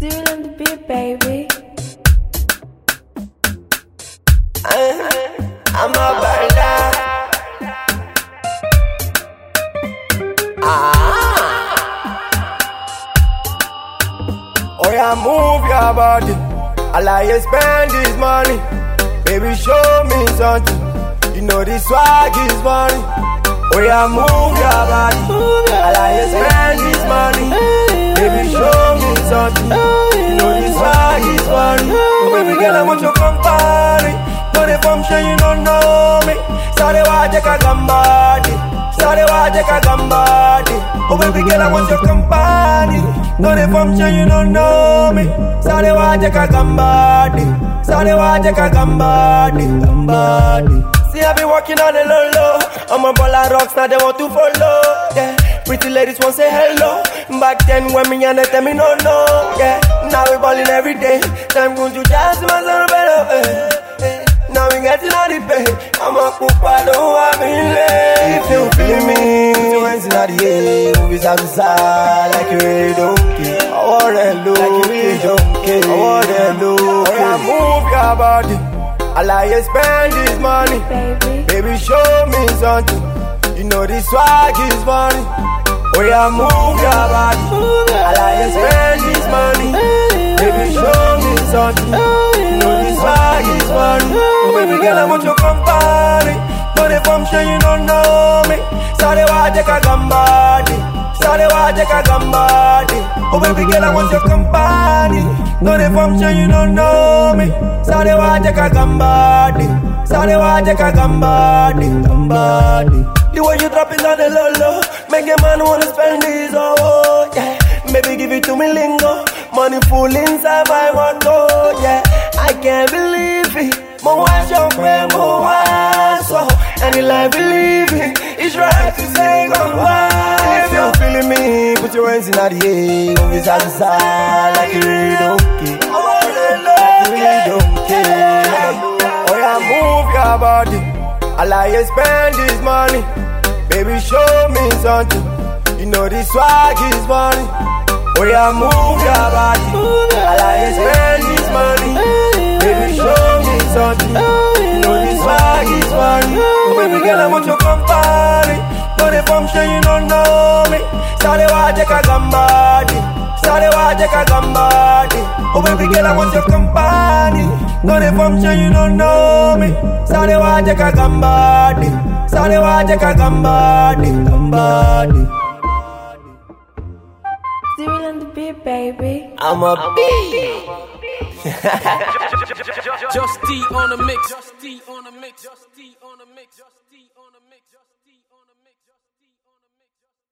Still on the beat, baby. I'm a baller. Oh yeah, move your body. I like you spend this money. Baby, show me something. You know this swag is funny. Oh yeah, move your body. I like you spend this money. Baby, show me something. You know this swag is funny. Oh baby girl, I want your company. No the function, you don't know me. Sorry, waje kagambadi. Sorry, waje kagambadi. Oh baby girl, I want your company. No the function, you don't know me. Sorry, waje kagambadi. Sorry, waje kagambadi. See, I be working on the low. I'm a baller rocks, now they want to follow. Yeah, pretty ladies want say hello. Back then when me and them, me no. Yeah, now we ballin' every day. Time going to jazz, my son better. Now we getting on the pay. I'm a cook, I don't want me late. If you feel me, put your hands in the air. Move it out the side like you really don't care. I want that look, like you really don't care. I want that look. Oh yeah, move your body. I like you spend this money. Baby, show me something. You know this swag is funny. Oh yeah, move your body. I like you spend this money. Baby, show me something. You know this swag is funny. Oh baby girl, I want your company. No the function, you don't know me. Sorry, waje kagambadi. Sorry, waje kagambadi. Oh baby girl, I want your company. No the function, you don't know me. Sorry, waje kagambadi. Sorry, waje kagambadi. The way you drop it on the low, make a man wanna spend his oh yeah. Baby, give it to me lingo. Money full inside my motor, yeah. I can't believe it. My wife, your friend, my wife, so any life believe it. It's right to say goodbye. If you're feeling me, put your hands in the air. Move it out the side like you really don't care. I wanna love you, really don't care. Oh yeah, move your body. I like you spend this money. Baby, show me something. You know this swag is funny. Oh yeah, move your body. I like you spend this money. Baby, show me something. You know this swag is funny. Oh baby girl, I want your company. No the function, you don't know me. Sorry, waje kagambadi. Sorry, waje kagambadi. Oh baby girl, I want your company. No the function, you don't know me. Sorry, waje kagambadi. Sorry, waje kagambadi. Still on the beat, baby. I'm a bee. Just D on the mix. Just D on the mix. Just D on the mix. Just D on the mix.